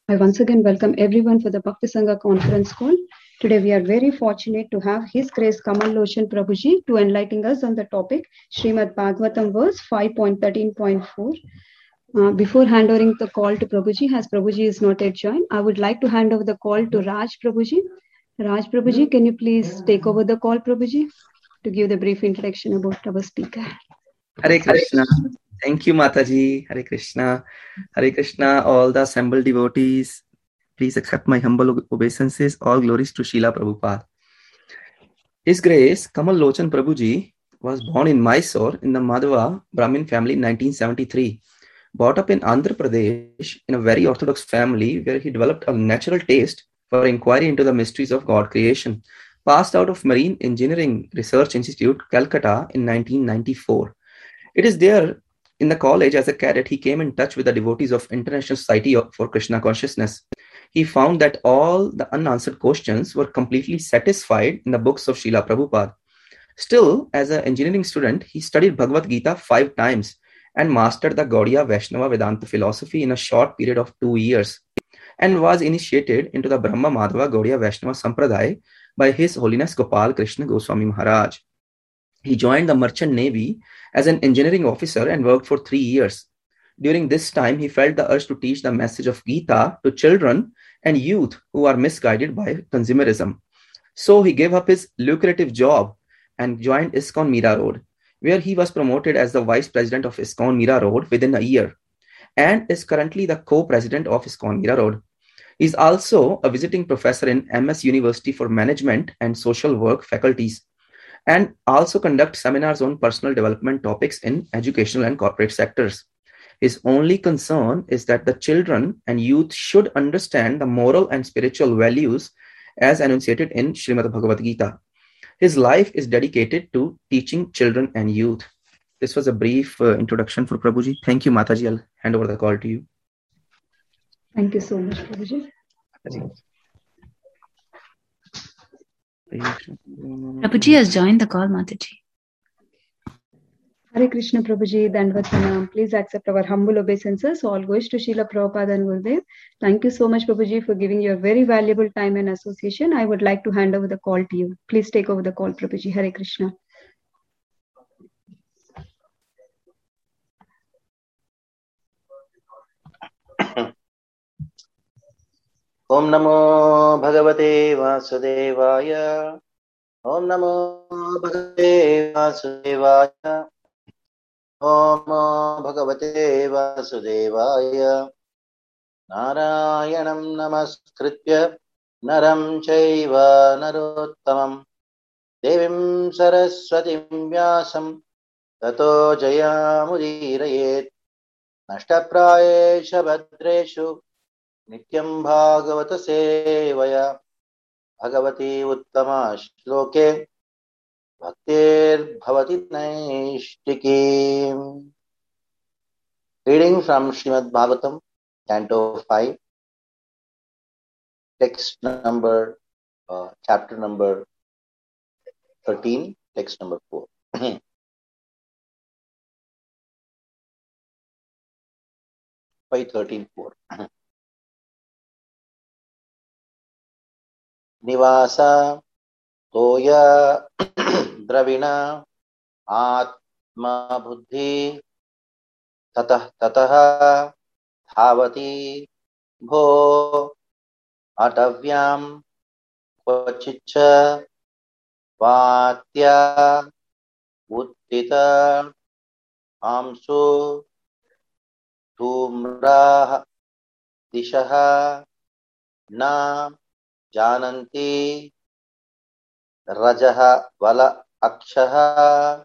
I once again welcome everyone for the Bhakti Sangha conference call. Today we are very fortunate to have His Grace Kamal Lochan Prabhuji to enlighten us on the topic Srimad Bhagavatam verse 5.13.4. Before handing the call to Prabhuji, as Prabhuji is not yet joined, I would like to hand over the call to Raj Prabhuji. Raj Prabhuji, can you please take over the call, Prabhuji, to give the brief introduction about our speaker? Hare Krishna. Thank you, Mataji. Hare Krishna. Hare Krishna, all the assembled devotees. Please accept my humble obeisances. All glories to Srila Prabhupada. His Grace Kamal Lochan Prabhuji was born in Mysore in the Madhava Brahmin family in 1973. Brought up in Andhra Pradesh in a very orthodox family where he developed a natural taste for inquiry into the mysteries of God creation. Passed out of Marine Engineering Research Institute, Calcutta in 1994. It is there in the college as a cadet he came in touch with the devotees of International Society for Krishna Consciousness. He found that all the unanswered questions were completely satisfied in the books of Srila Prabhupada. Still, as an engineering student, he studied Bhagavad Gita 5 times and mastered the Gaudiya Vaishnava Vedanta philosophy in a short period of 2 years, and was initiated into the Brahma Madhava Gaudiya Vaishnava Sampradaya by His Holiness Gopal Krishna Goswami Maharaj. He joined the Merchant Navy as an engineering officer and worked for 3 years. During this time, he felt the urge to teach the message of Gita to children and youth who are misguided by consumerism. So he gave up his lucrative job and joined ISKCON Mira Road, where he was promoted as the vice president of ISKCON Mira Road within a year, and is currently the co-president of ISKCON Mira Road. He is also a visiting professor in MS University for Management and Social Work faculties, and also conduct seminars on personal development topics in educational and corporate sectors. His only concern is that the children and youth should understand the moral and spiritual values as enunciated in Srimad Bhagavad Gita. His life is dedicated to teaching children and youth. This was a brief introduction for Prabhuji. Thank you, Mataji. I'll hand over the call to you. Thank you so much, Prabhuji. Prabhuji has joined the call, Mataji. Hare Krishna Prabhuji, Dandavatanam. Please accept our humble obeisances. All goes to Srila Prabhupada and Gurudev. Thank you so much, Prabhuji, for giving your very valuable time and association. I would like to hand over the call to you. Please take over the call, Prabhuji. Hare Krishna. Om Namo Bhagavate Vasudevaya. Om Namo Bhagavate Vasudevaya. Om Namo Bhagavate Vasudevaya. Narayanam Namaskritya Naram Chaiva Narottamam Devim Saraswatim Vyasam Tato Jayamudhirayet Nashtaprayesha Bhadreshu Nityam Bhagavata Sevaya Bhagavati Uttama Shloke Bhaktir Bhavati Naishtikim. Reading from Srimad Bhagavatam, Canto 5, text number, chapter number 13, text number 4. 5:13:4. Nivasa toya dravina atma buddhi tatah tatah dhavati bho atavyam kvachiccha vatya uttita amsu dhumrah dishaha na jananti rajaha vala akshaha.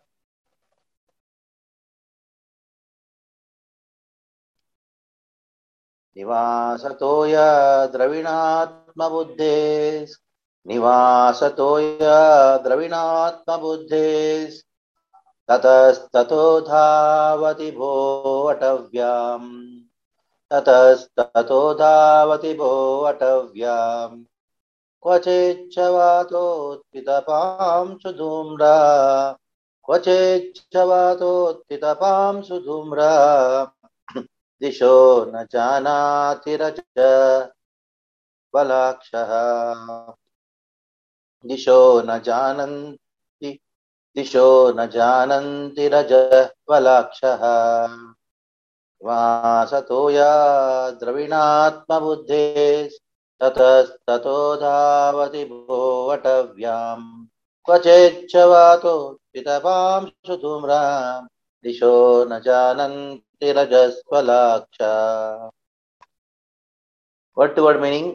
Nivasatoya dravinatma buddhes. Nivasatoya dravinatma buddhes. Tatastato dhavati bho atavyam. Tatastato dhavati bho atavyam. Kvachechavatottitapam sudhumra. Kvachechavatottitapam sudhumra. दिशो न जानाति रजस्वलाक्षः दिशो न जानन्ति दिशो न जानन्ति रजस्वलाक्षः वासतो या द्रविणात्मबुद्धे ततस्ततो धावति भोवटव्याम् क्वचिच्च वातो पितपांशु धूम्राम् दिशो न जानन्ति रजस्वलाक्षा. Word to word meaning,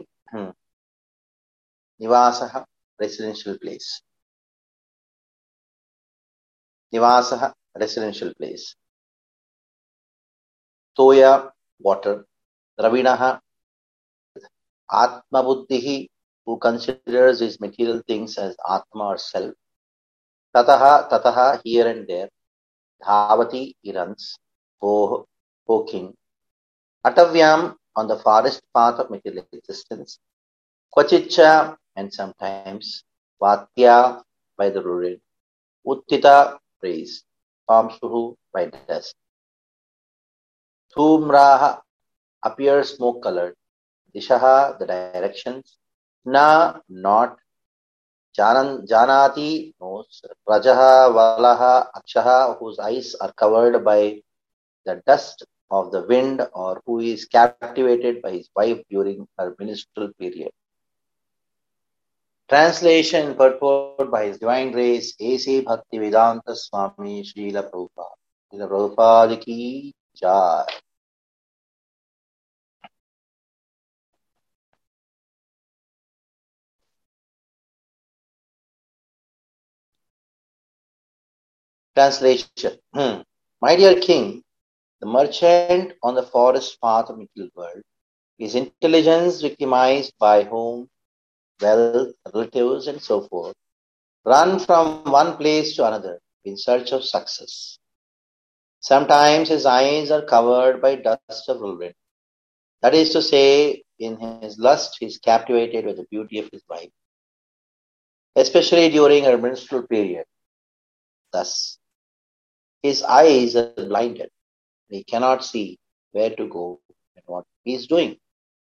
Nivasaha, residential place. Nivasaha, residential place. Toya, water. Dravinaha, Atma Buddhihi, who considers these material things as Atma or self. Tataha, here and there. Dhavati, he runs. O king. Atavyam, on the forest path of material existence. Kwachicha, and sometimes. Vatya, by the rural. Uttita, praise. Pamshuhu, by dust. Dhumraha, appears smoke colored. Dishaha, the directions. Na, not. Janati, knows. Rajaha, Valaha, Akshaha, whose eyes are covered by the dust of the wind, or who is captivated by his wife during her ministerial period. Translation purport by His Divine Grace A.C. Bhaktivedanta Swami Srila Prabhupada. Srila Prabhupada ki jai. Translation. My dear king, the merchant on the forest path of material world, his intelligence victimized by whom wealth, relatives, and so forth, run from one place to another in search of success. Sometimes his eyes are covered by dust of whirlwind. That is to say, in his lust he is captivated with the beauty of his wife, especially during her menstrual period. Thus, his eyes are blinded. He cannot see where to go and what he is doing.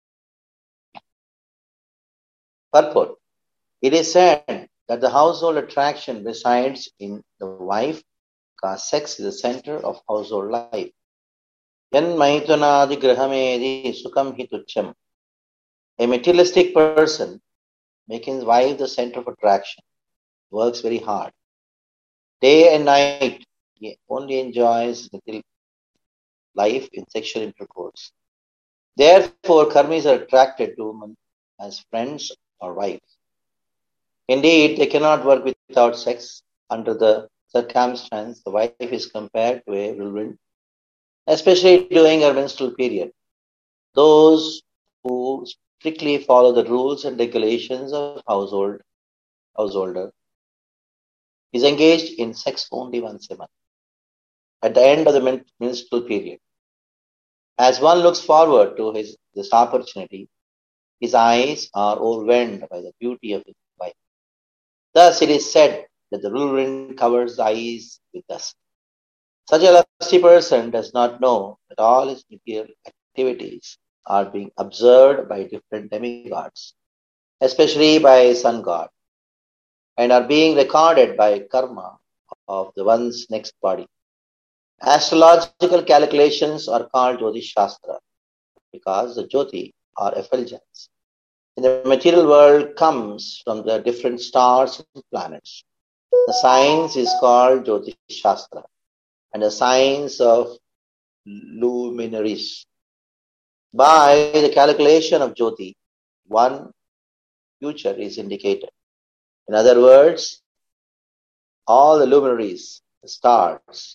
Purport. It is said that the household attraction resides in the wife, because sex is the center of household life. Yan maitunadi grahamedi sukam hitucham. A materialistic person, making his wife the center of attraction, works very hard. Day and night, he only enjoys life in sexual intercourse. Therefore, karmis are attracted to women as friends or wives. Indeed, they cannot work without sex. Under the circumstance, the wife is compared to a whirlwind, especially during her menstrual period. Those who strictly follow the rules and regulations of householder is engaged in sex only once a month, at the end of the menstrual period. As one looks forward to this opportunity, his eyes are overwhelmed by the beauty of his wife. Thus, it is said that the whirlwind covers the eyes with dust. Such a lusty person does not know that all his material activities are being observed by different demigods, especially by sun god, and are being recorded by karma of the one's next body. Astrological calculations are called Jyotish Shastra because the Jyoti are effulgence in the material world comes from the different stars and planets. The science is called Jyotish Shastra and the science of luminaries. By the calculation of Jyoti, one future is indicated. In other words, all the luminaries, the stars,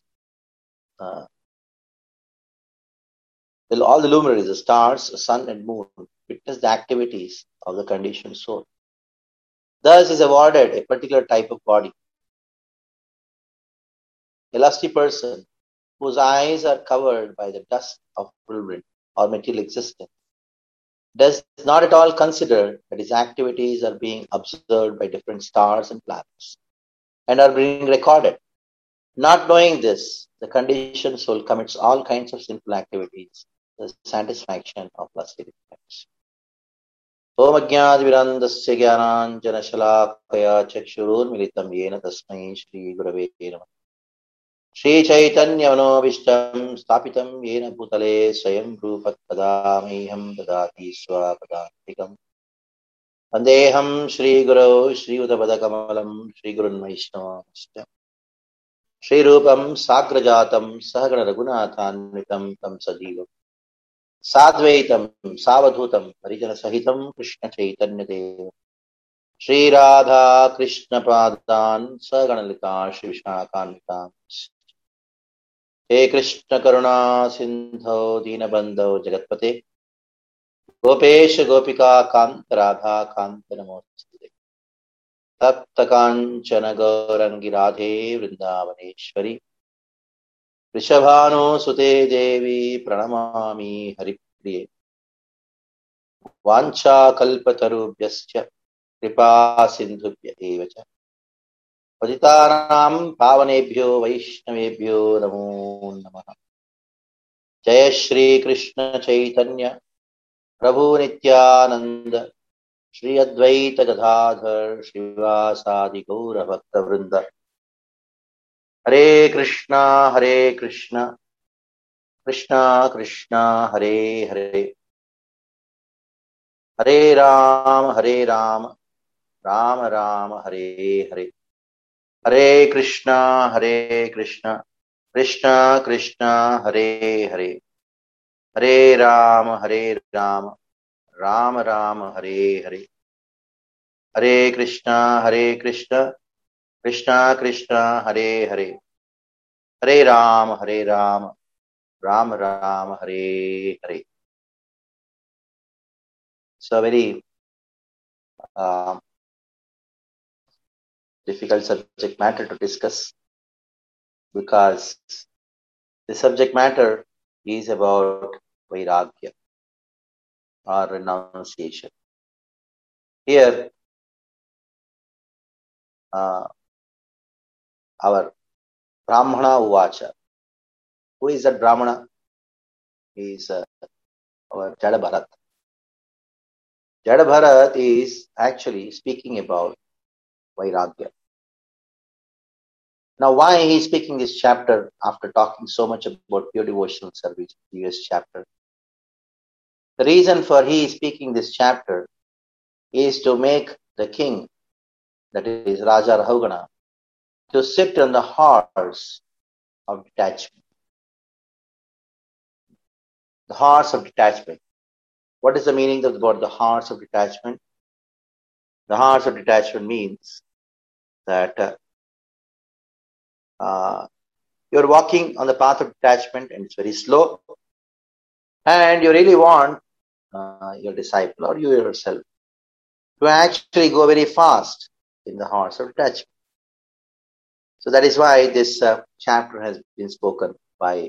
all the luminaries, the stars, sun and moon, witness the activities of the conditioned soul. Thus is awarded a particular type of body. A lusty person whose eyes are covered by the dust of whirlwind or material existence does not at all consider that his activities are being observed by different stars and planets and are being recorded. Not knowing this, the conditioned soul commits all kinds of sinful activities the satisfaction of blessed effects. Om Ajnanavirandasya Jnananjanashalakaya Chakshurunmilitam Yena Tasmai Shri Gurave Namah. Shri Chaitanya Manobishtam Stapitam Yena Bhutale Swayam Rupat Padameham Dadati Swapadantikam Vandeham Shri Guru Shri Udabadakamalam Shri Gurun Vaishnavamsya Shri Rupam Sagrajatam Sahagana Raghunathanvitam Tam Sajivam Sadvaitam Savadhutam Harijana Sahitam Krishna Chaitanya Dev Shri Radha Krishna Padan Saganalita Shri Vishnakanvitam He Krishna Karuna Sindho Dinabandho Jagatpate Gopesha Gopika Kant Radha Kant Namostute Tapta Kanchana Gaurangi Radhe Vrindavaneshwari Rishabhanu Sute Devi Pranamami Haripriye Vancha Kalpatarubhyascha Kripa Sindhubhya Evacha Patitanam Pavanebhyo Vaishnavebhyo Namo Namaha Jaya Shri Krishna Chaitanya Prabhu Nityananda Shri Advaita Gadadhar Srivasadi Gaura Bhakta Vrinda Hare Krishna Krishna Krishna Hare Hare Hare Ram Rama Rama Hare Hare Hare Krishna Krishna Krishna Hare Hare Hare Ram Rama Rama Hare Hare Hare Krishna Krishna Krishna Hare Hare Hare Ram Rama Rama Hare Hare. So very difficult subject matter to discuss, because the subject matter is about Vairagya or renunciation. Here, our Brahmana Uvacha. Who is that Brahmana? He is our Jada Bharat. Jada Bharat is actually speaking about Vairagya. Now, why he is speaking this chapter after talking so much about pure devotional service, previous chapter? The reason for he is speaking this chapter is to make the king, that is Raja Rahugana, to sit on the horse of detachment. The horse of detachment. What is the meaning about the horse of detachment? The horse of detachment means that you're walking on the path of detachment and it's very slow, and you really want your disciple or you yourself to actually go very fast in the horse of detachment. So that is why this chapter has been spoken by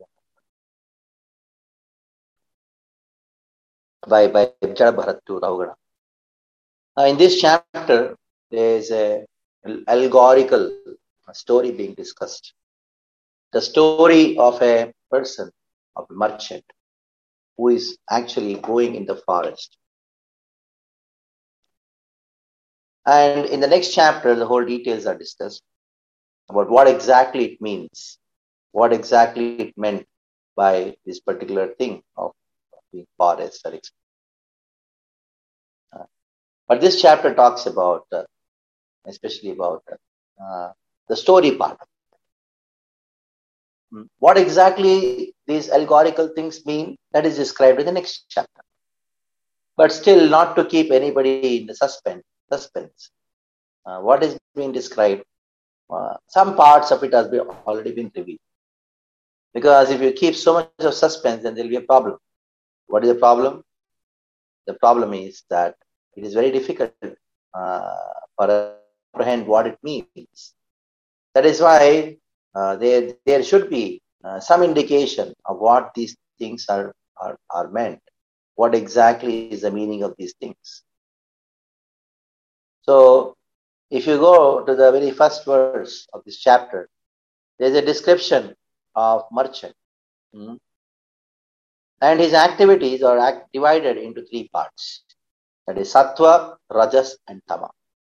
Jada Bharat to Rahugana. Now, in this chapter, there is an allegorical story being discussed. The story of a person, of a merchant, who is actually going in the forest. And in the next chapter, the whole details are discussed about what exactly it means, what exactly it meant by this particular thing of being forest. But this chapter talks about, especially about the story part. What exactly these allegorical things mean, that is described in the next chapter. But still, not to keep anybody in the suspense. What is being described, some parts of it has already been revealed. Because if you keep so much of suspense, then there will be a problem. What is the problem? The problem is that it is very difficult for us to comprehend what it means. That is why there should be some indication of what these things are meant. What exactly is the meaning of these things? So, if you go to the very first verse of this chapter, there is a description of merchant. And his activities are divided into three parts. That is Sattva, Rajas, and Tama.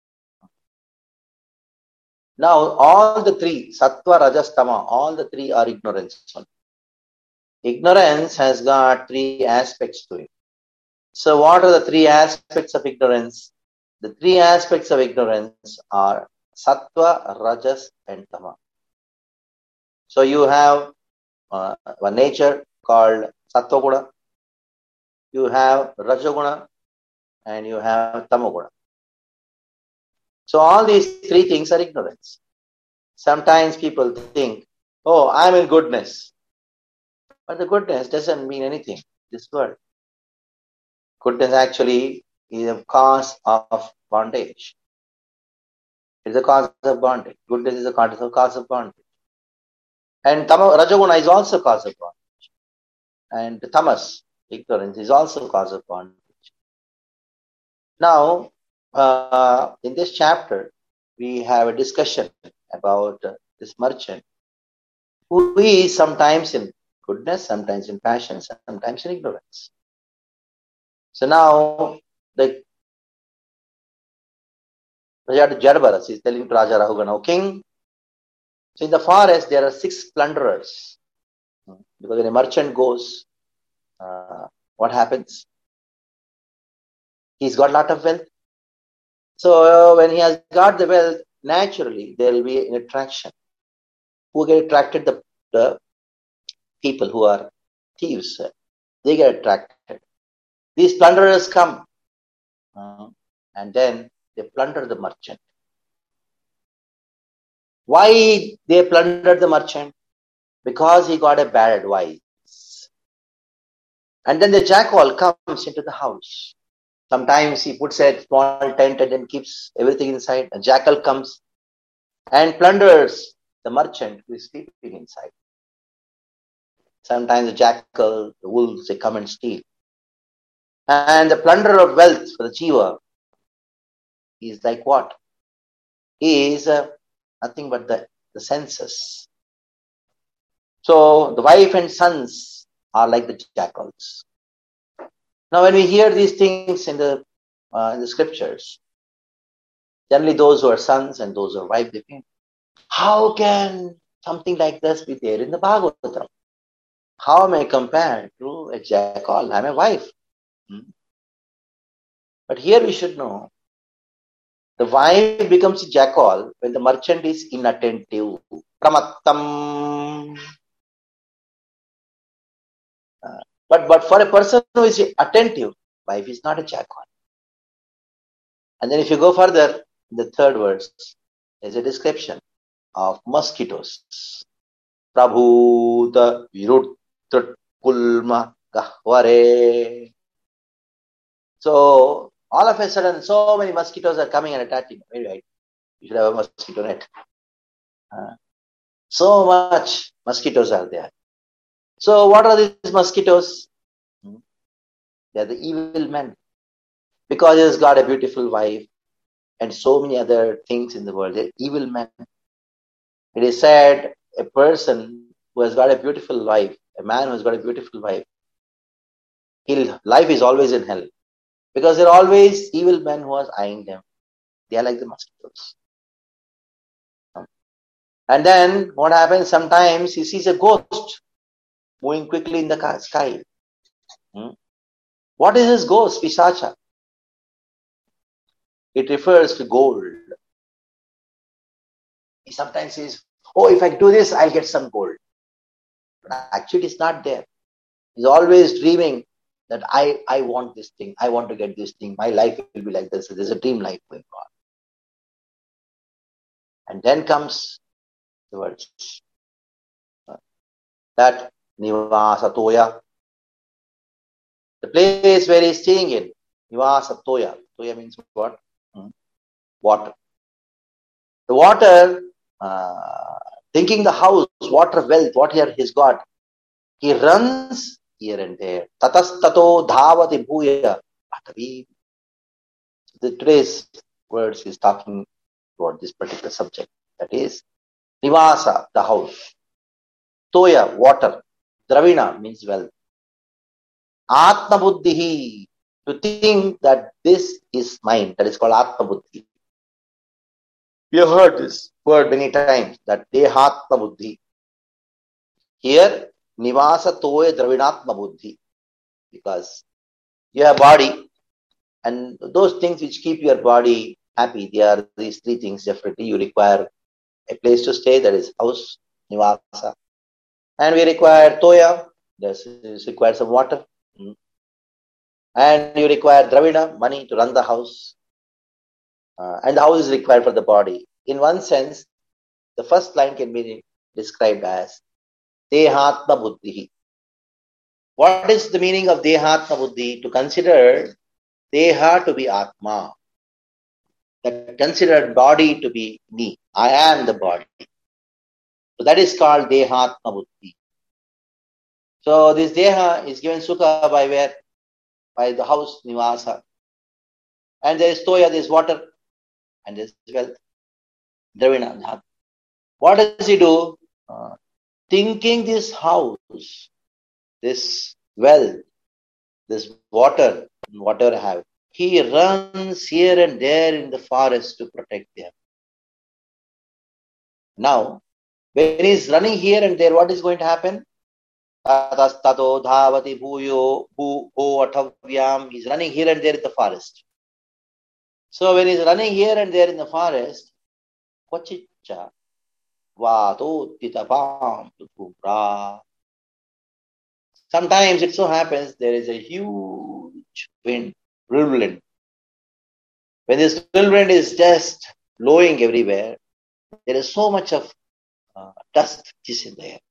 Now, all the three, Sattva, Rajas, Tama, all the three are ignorance. Ignorance has got three aspects to it. So, what are the three aspects of ignorance? The three aspects of ignorance are Sattva, Rajas, and Tama. So, you have one nature called Sattva Guna, you have Rajaguna, and you have Tamaguna. So, all these three things are ignorance. Sometimes people think, oh, I'm in goodness. But the goodness doesn't mean anything in this world. Goodness actually is a cause of bondage. It's a cause of bondage. Goodness is a cause of bondage. And Rajaguna is also a cause of bondage. And Tamas, ignorance, is also a cause of bondage. Now, in this chapter, we have a discussion about this merchant who is sometimes in goodness, sometimes in passion, sometimes in ignorance. So now, the Jadavaras is telling to Raja Rahugana, O king, so in the forest there are 6 plunderers. Because when a merchant goes, what happens? He's got a lot of wealth. So when he has got the wealth, naturally there will be an attraction. Who get attracted? The people who are thieves. They get attracted. These plunderers come and then they plunder the merchant. Why they plundered the merchant? Because he got a bad advice. And then the jackal comes into the house. Sometimes he puts a small tent and then keeps everything inside. A jackal comes and plunders the merchant who is sleeping inside. Sometimes the jackal, the wolves, they come and steal. And the plunderer of wealth for the jiva is like what? He is nothing but the senses. So the wife and sons are like the jackals. Now when we hear these things in the scriptures, generally those who are sons and those who are wives, they think, how can something like this be there in the Bhagavatam? How am I compared to a jackal? I'm a wife. But here we should know, the wife becomes a jackal when the merchant is inattentive. Pramattam. But for a person who is attentive, wife is not a jackal. And then if you go further, in the third verse, there's a description of mosquitoes. Prabhuta virutrat kulma gahvare. So all of a sudden, so many mosquitoes are coming and attacking. Maybe right? You should have a mosquito net. So much mosquitoes are there. So what are these mosquitoes? They are the evil men. Because he has got a beautiful wife and so many other things in the world. They're evil men. It is said a person who has got a beautiful wife, a man who has got a beautiful wife, his life is always in hell. Because there are always evil men who are eyeing them. They are like the mosquitoes. And then what happens? Sometimes he sees a ghost moving quickly in the sky. What is this ghost? Pisacha. It refers to gold. He sometimes says, oh, if I do this, I'll get some gold. But actually it's not there. He's always dreaming that I want this thing. I want to get this thing. My life will be like this. There's a dream life going on. And then comes the words. That Nivasatoya. The place where he's staying in. Nivasatoya. Toya means what? Water. The water, thinking the house, water, wealth, what here he's got, he runs here and there. Tatastato dhavati bhuya. Today's words is talking about this particular subject. That is, Nivasa, the house. Toya, water. Dravina means wealth. Atma Buddhi, to think that this is mine. That is called Atma Buddhi. We have heard this word many times, that Dehatma Buddhi. Here, Nivasa Toya Dravinatma Buddhi. Because you have body, and those things which keep your body happy, they are these three things. Definitely, you require a place to stay, that is house, Nivasa. And we require Toya, that requires some water. And you require Dravina, money to run the house. And the house is required for the body. In one sense, the first line can be described as Dehatma Buddhi. What is the meaning of Dehatma Buddhi? To consider Deha to be Atma. That considered body to be me. I am the body. So that is called Dehatma Buddhi. So this Deha is given Sukha by where? By the house, Nivasa. And there is Toya, there is water. And there is wealth. Dravina. What does he do? Thinking this house, this wealth, this water, whatever I have, he runs here and there in the forest to protect them. Now, when he is running here and there, what is going to happen? Tatastato dhavati bhuyo bhu atavyam. He's running here and there in the forest. So when he's running here and there in the forest, Kwachicha vato titapam tutubra. Sometimes it so happens there is a huge wind, whirlwind. When this whirlwind is just blowing everywhere, there is so much of dust which is in the air.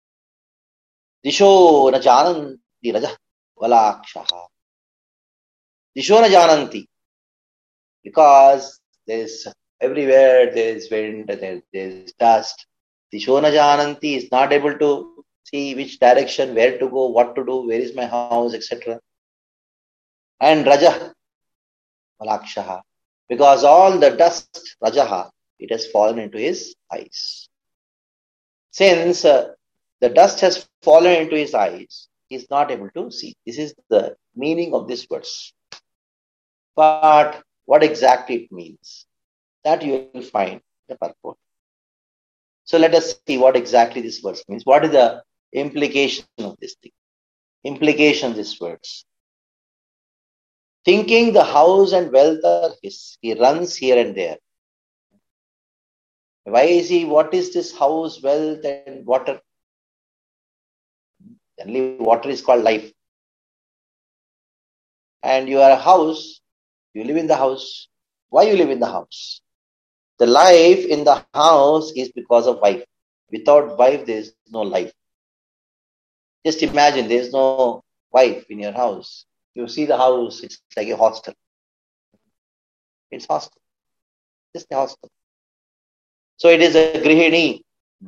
Disho na jananti raja valakshaha. Disho na jananti. Because there is everywhere, there is wind, there is dust. Disho na jananti is not able to see which direction, where to go, what to do, where is my house, etc. And raja valakshaha. Because all the dust, rajaha, it has fallen into his eyes. Since the dust has fallen into his eyes, he is not able to see. This is the meaning of this verse. But what exactly it means, that you will find the purport. So let us see what exactly this verse means. What is the implication of this thing? Implication of this verse. Thinking the house and wealth are his, he runs here and there. Why is he? What is this house, wealth, and water? Only water is called life. And you are a house, you live in the house. Why you live in the house? The life in the house is because of wife. Without wife, there is no life. Just imagine there is no wife in your house. You see the house, it's like a hostel. It's hostel. Just a hostel. So it is a grihini.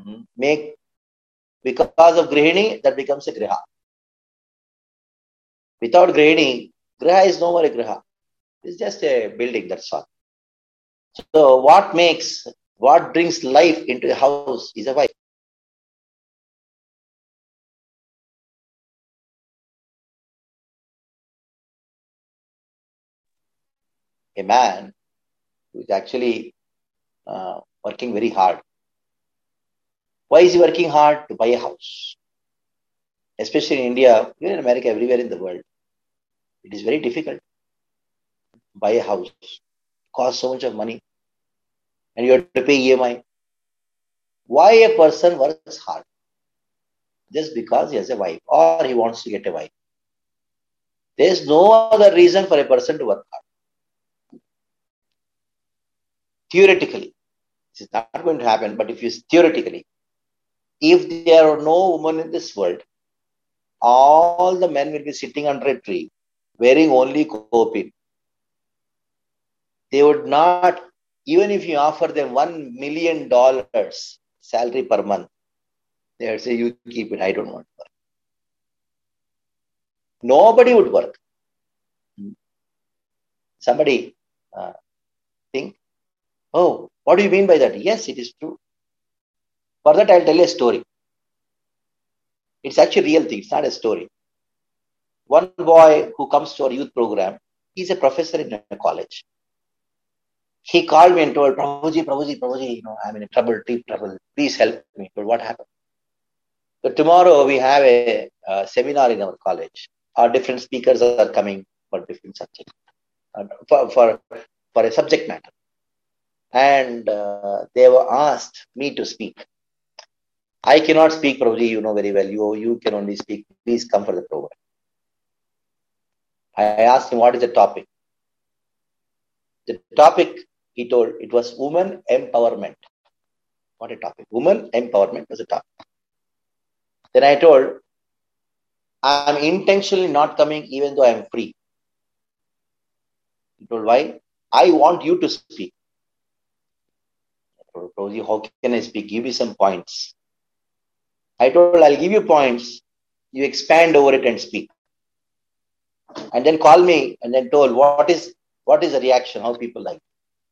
Because of grihini, that becomes a griha. Without grihini, griha is no more a griha. It's just a building, that's all. So what brings life into a house is a wife. A man who is actually working very hard. Why is he working hard? To buy a house. Especially in India, even in America, everywhere in the world. It is very difficult to buy a house. It costs so much of money. And you have to pay EMI. Why a person works hard? Just because he has a wife or he wants to get a wife. There is no other reason for a person to work hard. Theoretically, this is not going to happen, but if there are no women in this world, all the men will be sitting under a tree, wearing only kopin. They would not, even if you offer them $1 million salary per month, they would say, you keep it, I don't want to work. Nobody would work. Somebody think, oh, what do you mean by that? Yes, it is true. For that, I'll tell you a story. It's actually a real thing. It's not a story. one boy who comes to our youth program, he's a professor in a college. He called me and told, Prabhuji, I'm in deep trouble. Please help me. But what happened? So tomorrow we have a seminar in our college. Our different speakers are coming for different subjects, for a subject matter. And they were asked me to speak. I cannot speak, Prabhuji, you know very well. You can only speak. Please come for the program. I asked him, what is the topic? The topic, he told, it was women empowerment. What a topic. Women empowerment was a topic. Then I told, I'm intentionally not coming even though I'm free. He told, why? I want you to speak. I told, Prabhuji, how can I speak? Give me some points. I told, I'll give you points. You expand over it and speak. And then call me and then told, what is the reaction? How people like it?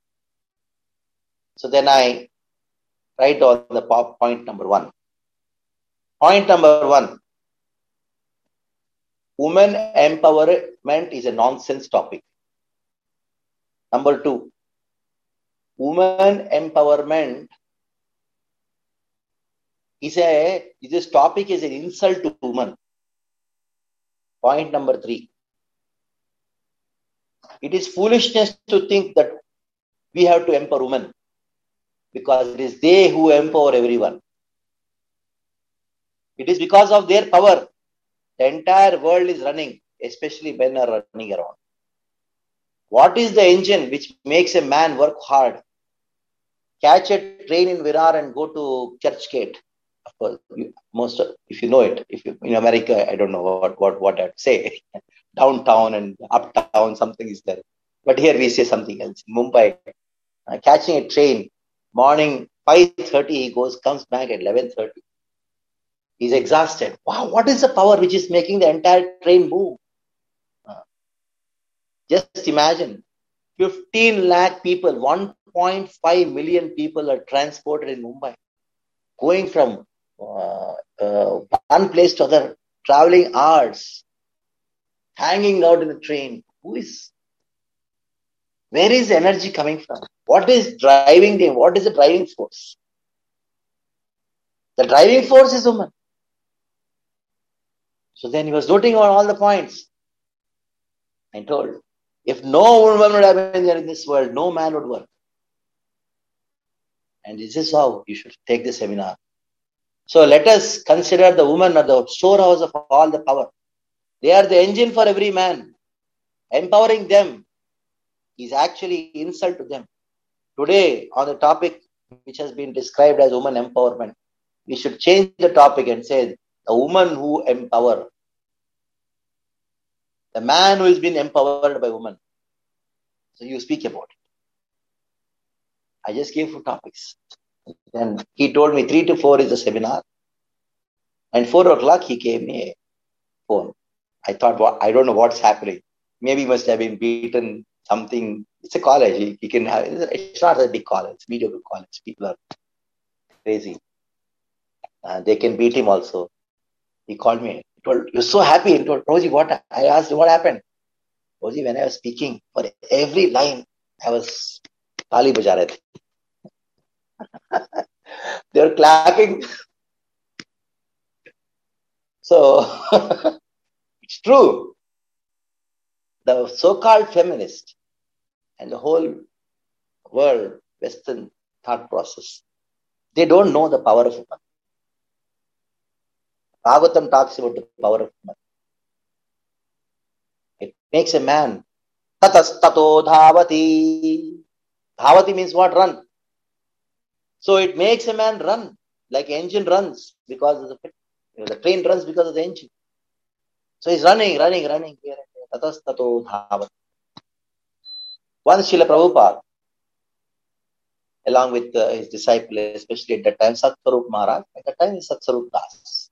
So then I write on the point number 1. Point number 1. Women empowerment is a nonsense topic. Number 2. Women empowerment this topic is an insult to women. Point number 3. It is foolishness to think that we have to empower women because it is they who empower everyone. It is because of their power the entire world is running, especially men are running around. What is the engine which makes a man work hard, catch a train in Virar and go to Churchgate? Of course, if you know it, in America, I don't know what I'd say. Downtown and uptown, something is there. But here we say something else. In Mumbai, catching a train, morning 5:30, he comes back at 11:30. He's exhausted. Wow, what is the power which is making the entire train move? Just imagine, 15 lakh people, 1.5 million people are transported in Mumbai, going from one place to other, traveling hours, hanging out in the train. Where is the energy coming from? What is driving them? What is the driving force? The driving force is woman. So then he was noting on all the points. I told, if no woman would have been there in this world, no man would work. And this is how you should take the seminar. So let us consider the woman as the storehouse of all the power. They are the engine for every man. Empowering them is actually insult to them. Today, on the topic which has been described as woman empowerment, we should change the topic and say, the woman who empower. The man who has been empowered by woman. So you speak about it. I just gave 2 topics. Then he told me 3 to 4 is the seminar. And 4 o'clock he gave me a phone. I thought, I don't know what's happening. Maybe he must have been beaten, something. It's a college. He can have. It's not a big college. It's mediocre college. People are crazy. They can beat him also. He called me. He told, you're so happy. He told, Prabhuji, what? I asked, what happened? Prabhuji, when I was speaking, for every line, I was tali baja rahe the. They were clapping. So, it's true. The so-called feminist and the whole world, Western thought process, they don't know the power of woman. Bhagavatam talks about the power of woman. It makes a man. Tatastato dhavati. Dhavati means what? Run. So it makes a man run, like engine runs because of the train runs because of the engine. So he's running here and there. Tatastato dhavati. Once Srila Prabhupada, along with his disciple, especially at that time, Satsvarup Maharaj, at that time is Satsvarup Das.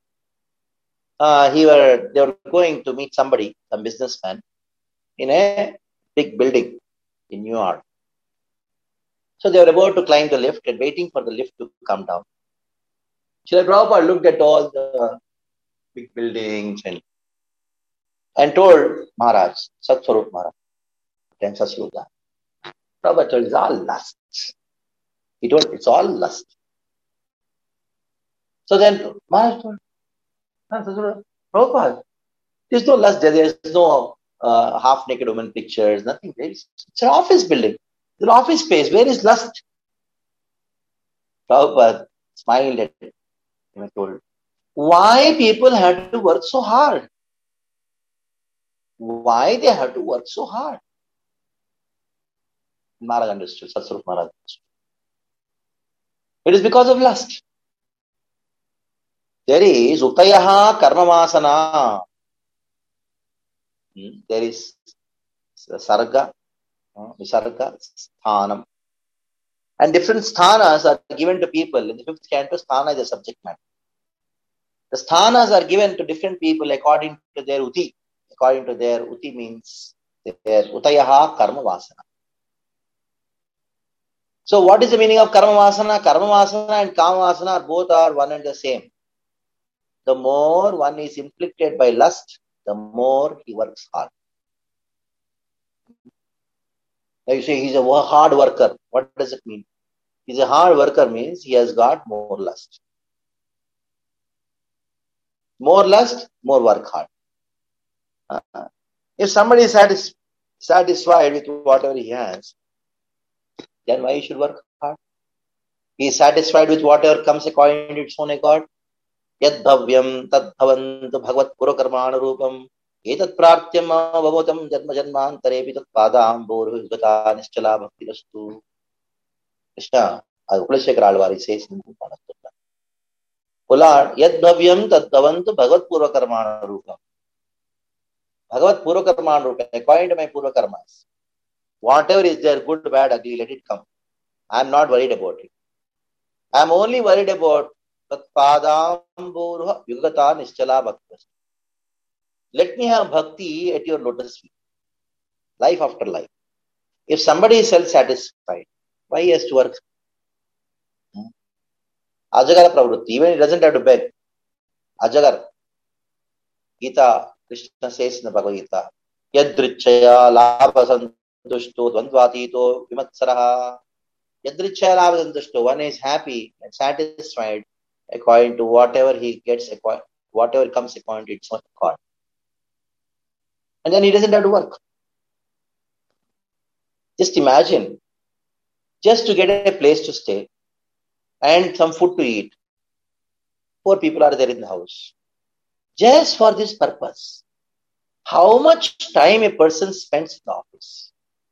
They were going to meet somebody, some businessman, in a big building in New York. So they were about to climb the lift and waiting for the lift to come down. Srila Prabhupada looked at all the big buildings and and told Maharaj, Satswarup Maharaj, 10 Sasyoga. Prabhupada told, it's all lust. He told, it's all lust. So then Maharaj told, Prabhupada, there's no lust there. There's no half-naked woman pictures, nothing. It's an office building. It's an office space. Where is lust? Prabhupada smiled at him and told, why people had to work so hard? Why they have to work so hard? Maharaj understood. Satswarup Maharaj understood. It is because of lust. There is Utayaha Karmavasana. There is Sarga, Visarga, Sthanam. And different sthanas are given to people. In the 5th canto, sthana is the subject matter. The sthanas are given to different people according to their uti. According to their uti means their Utayaha Karmavasana. So what is the meaning of Karmavasana? Karmavasana and Kamavasana both are one and the same. The more one is inflicted by lust, the more he works hard. Now you say he's a hard worker. What does it mean? He's a hard worker means he has got more lust. More lust, more work hard. If somebody is satisfied with whatever he has, then why he should work hard? He is satisfied with whatever comes according to its own accord. Yad bhavyam tad bhavantu bhagavat pura karmana rupam etat pratyam bhavatam janma janmantarepi tat padam borhu gata nischala bhakti rastu. Krishna, Kuleshekara Alvari says in Upanishad. Lord, yad bhavyam tad bhavantu bhagavat pura karmana rupam. Bhagavat pura karmana rupam, according to my pura karmas. Whatever is there, good, bad, ugly, let it come. I am not worried about it. I am only worried about Padamburha Yugata Nischala Bhakti. Let me have bhakti at your lotus feet, life after life. If somebody is self-satisfied, why he has to work? Ajagara pravrutti, even he doesn't have to beg. Ajagar. Gita, Krishna says in the Bhagavad Gita, Yadrichaya labha santushto dvandvatito vimatsaraha. Yadrichaya labha santushto, one is happy and satisfied according to whatever he gets, whatever comes according to its own accord. And then he doesn't have to work. Just imagine, just to get a place to stay and some food to eat. 4 people are there in the house. Just for this purpose. How much time a person spends in the office?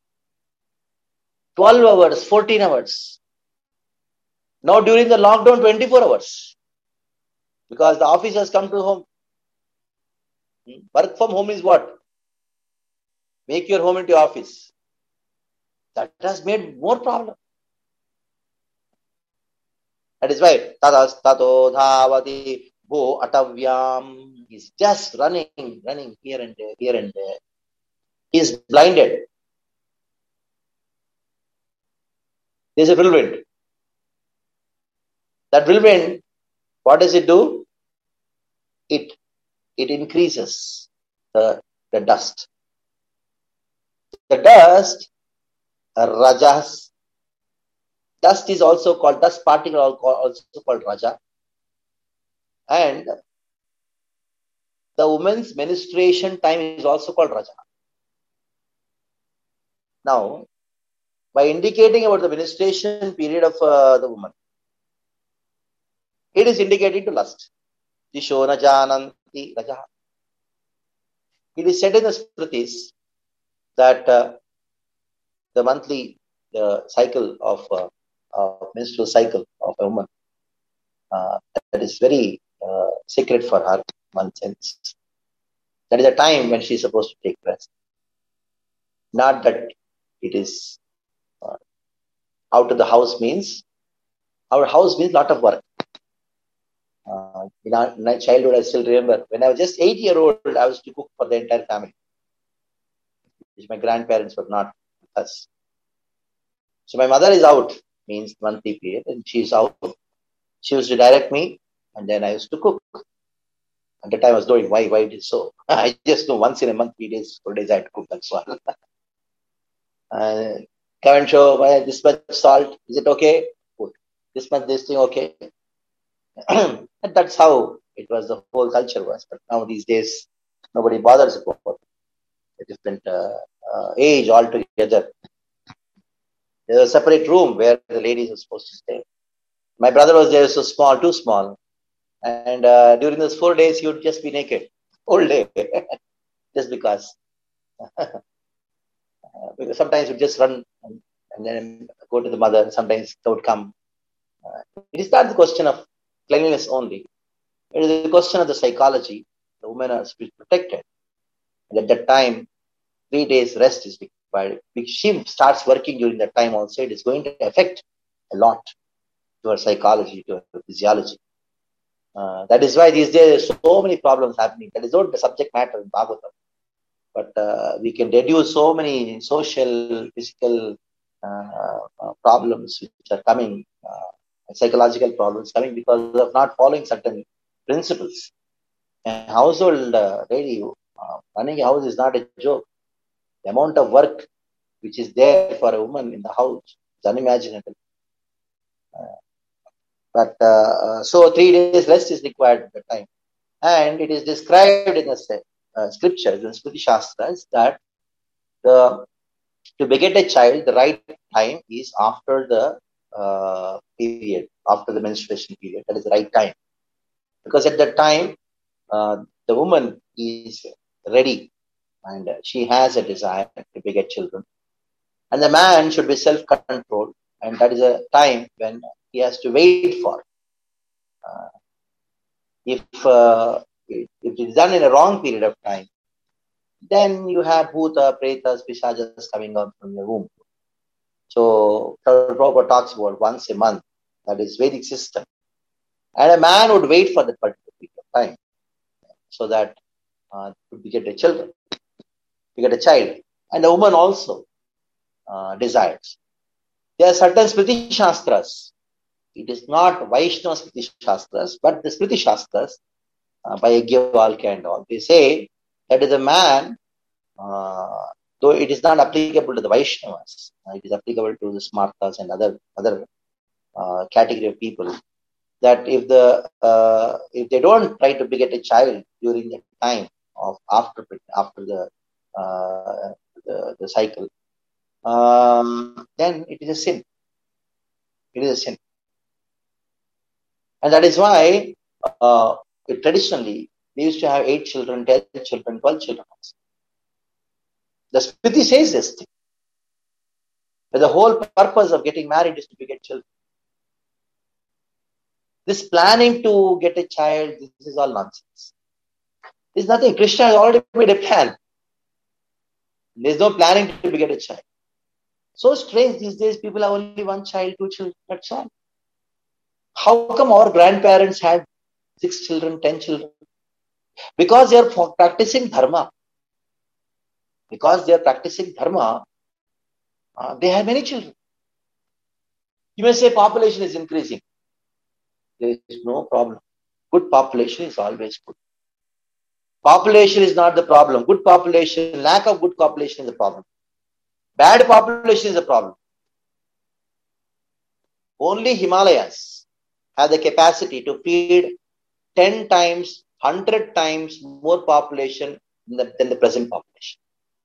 12 hours, 14 hours. Now during the lockdown, 24 hours. Because the office has come to home. Work from home is what? Make your home into office. That has made more problem. That is why tadas tato dhavati bho atavyam. He's just running here and there, here and there. He is blinded. There's a whirlwind. That whirlwind, what does it do? It increases the dust. The dust, rajas. Dust is also called, dust particle also called raja. And the woman's menstruation time is also called raja. Now, by indicating about the menstruation period of the woman, it is indicating to lust. Dishona jananti raja. It is said in the Smritis that the monthly cycle of menstrual cycle of a woman that is very sacred for her, one sense. That is a time when she is supposed to take rest. Not that it is out of the house means, our house means lot of work. In my childhood, I still remember, when I was just 8-year-old, I was to cook for the entire family, which my grandparents were not with us. So my mother is out, means monthly period, and she is out. She used to direct me, and then I used to cook. At the time I was knowing why it is so. I just know once in a month, 3 days, 4 days I had to cook, that's all. Come and show this much salt. Is it okay? Put. This much this thing, okay. And that's how it was, the whole culture was. But now these days, nobody bothers about a different age altogether. There's a separate room where the ladies are supposed to stay. My brother was there, so small, too small. And during those 4 days, he would just be naked all day. Just because. Because sometimes he'd just run and then go to the mother. Sometimes they would come. It is not the question of cleanliness only. It is the question of the psychology. The women are protected. And at that time, 3 days rest is required. If she starts working during that time also, it is going to affect a lot to her psychology, to her physiology. That is why these days so many problems happening. That is not the subject matter in Bhagavatam. But we can reduce so many social, physical problems which are coming, psychological problems coming because of not following certain principles. A household really, running a house is not a joke. The amount of work which is there for a woman in the house is unimaginable. So 3 days rest is required at the time. And it is described in the scriptures, in Smriti Shastras, that to beget a child, the right time is after the period, after the menstruation period. That is the right time. Because at that time, the woman is ready and she has a desire to beget children. And the man should be self-controlled, and that is a time when he has to wait for. If it is done in a wrong period of time, then you have bhuta, pretas, pishajas coming out from your womb. So Prabhupada talks about once a month. That is Vedic system. And a man would wait for that particular period of time so that to beget a child. And the woman also desires. There are certain Smriti Shastras. It is not Vaishnava Smriti Shastras, but the Smriti Shastras by Yajnavalkya and all. They say that is a man, though it is not applicable to the Vaishnavas, it is applicable to the Smartas and other category of people. That if they don't try to beget a child during the time of after the cycle, then it is a sin. It is a sin. And that is why traditionally they used to have 8 children, 10 children, 12 children. The Smriti says this thing. But the whole purpose of getting married is to beget children. This planning to get a child, this is all nonsense. There's nothing. Krishna has already made a plan. There's no planning to beget a child. So strange these days, people have only 1 child, 2 children, that's all. How come our grandparents had 6 children, 10 children? Because they are practicing dharma. Because they are practicing dharma, they have many children. You may say population is increasing. There is no problem. Good population is always good. Population is not the problem. Good population, lack of good population is the problem. Bad population is the problem. Only Himalayas have the capacity to feed 10 times, 100 times more population than the present population.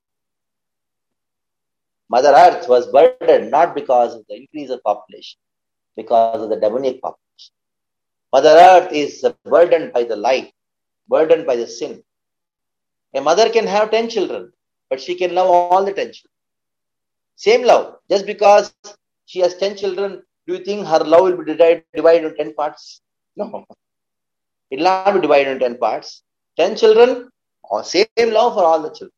Mother Earth was burdened not because of the increase of population, because of the demonic population. Mother Earth is burdened by the life, burdened by the sin. A mother can have 10 children, but she can love all the 10 children. Same love. Just because she has 10 children, do you think her love will be divided into 10 parts? No. It will not be divided into 10 parts. 10 children, or same love for all the children.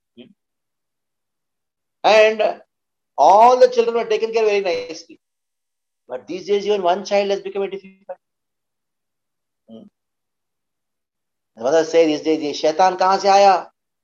And all the children were taken care of very nicely. But these days, even 1 child has become a difficult. The mother say these days, ये शैतान कहाँ से आया?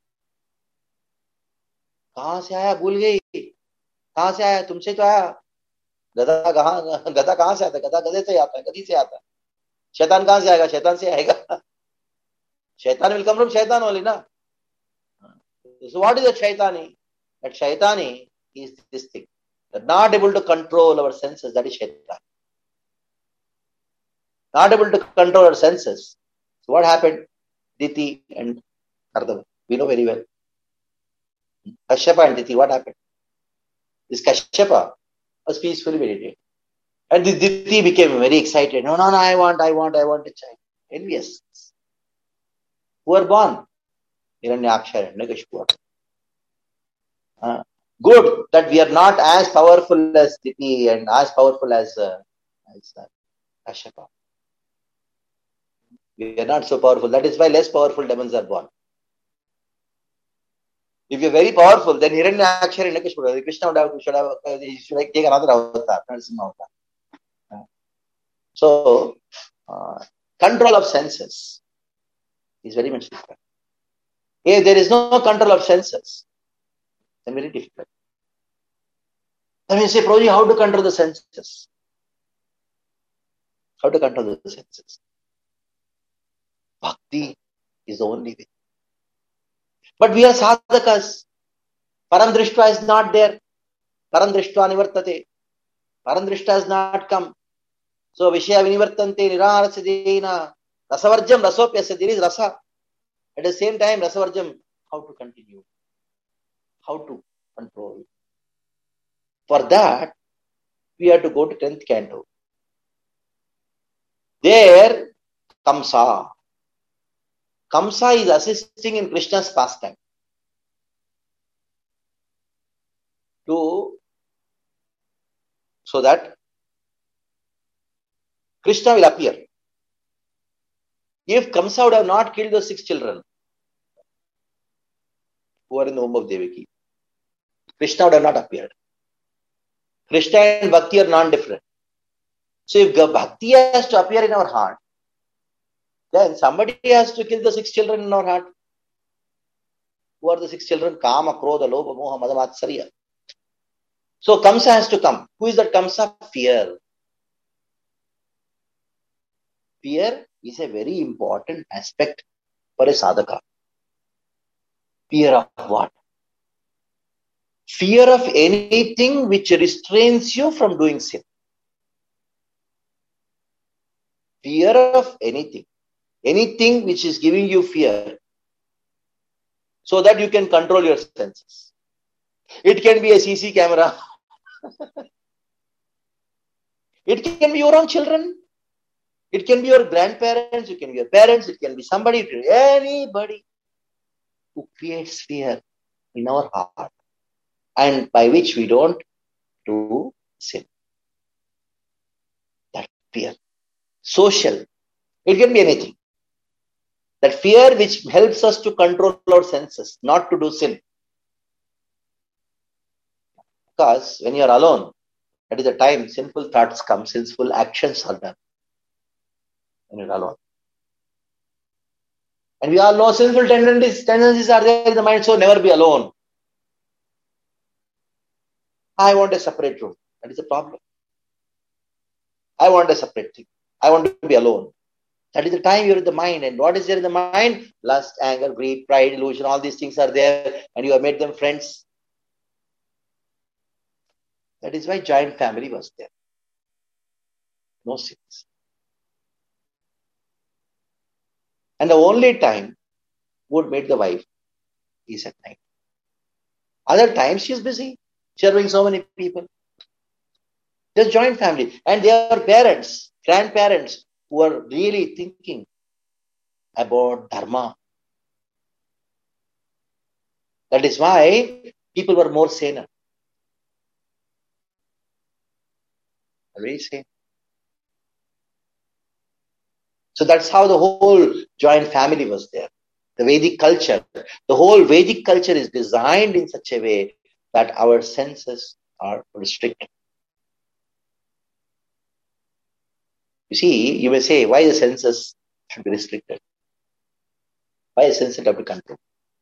कहाँ से आया? भूल गई. कहाँ से आया? तुमसे तो आया. गधा कहाँ से आता है? गधा गधे से आता है, गधी से आता है. शैतान कहाँ से आएगा? शैतान से आएगा. Shaitan will come from Shaitan only, na? So what is a Shaitani? That Shaitani is this thing. They're not able to control our senses. That is Shaitan. Not able to control our senses. So what happened? Diti and Kardama. We know very well. Kashyapa and Diti, what happened? This Kashyapa was peacefully meditating. And this Diti became very excited. No, I want a child. Envious. Who are born? Hiranyaksha and Hiranyakashipu. Good that we are not as powerful as Diti and as powerful as Kashyapa. We are not so powerful. That is why less powerful demons are born. If you are very powerful, then Hiranyaksha and Hiranyakashipu, Krishna should take another avatar. So, control of senses is very much difficult. If there is no control of senses, then very difficult. Then you say, Prabhuji, how to control the senses? How to control the senses? Bhakti is the only way. But we are sadhakas. Paramdrishta is not there. Paramdrishta nivartate. Paramdrishta has not come. So, Vishaya vinivartante nirarasadena. Rasavarjam rasopyasya. There is rasa. At the same time, rasavarjam, how to continue? How to control? For that, we have to go to 10th canto. There, Kamsa. Kamsa is assisting in Krishna's pastime. So that Krishna will appear. If Kamsa would have not killed those 6 children who are in the womb of Devaki, Krishna would have not appeared. Krishna and Bhakti are non-different. So if Bhakti has to appear in our heart, then somebody has to kill the 6 children in our heart. Who are the 6 children? Kama, Krodha, Lobha, Moha, Mada, Matsarya. So Kamsa has to come. Who is that Kamsa? Fear. Fear is a very important aspect for a sadhaka. Fear of what? Fear of anything which restrains you from doing sin. Fear of anything. Anything which is giving you fear, so that you can control your senses. It can be a CC camera. It can be your own children. It can be your grandparents. It can be your parents. It can be somebody, anybody who creates fear in our heart and by which we don't do sin. That fear. Social. It can be anything. That fear which helps us to control our senses, not to do sin. Because when you are alone, that is the time sinful thoughts come, sinful actions are done. When you are alone. And we all know sinful tendencies are there in the mind, so never be alone. I want a separate room. That is the problem. I want a separate thing. I want to be alone. That is the time you're in the mind. And what is there in the mind? Lust, anger, greed, pride, illusion, all these things are there. And you have made them friends. That is why joint family was there. No sins. And the only time would meet the wife is at night. Other times she is busy serving so many people. There's joint family. And there are parents, grandparents who are really thinking about dharma. That is why people were more saner. Very sane. So that's how the whole joint family was there. The Vedic culture, the whole Vedic culture is designed in such a way that our senses are restricted. You see, you may say, why the senses should be restricted? Why the senses have to control?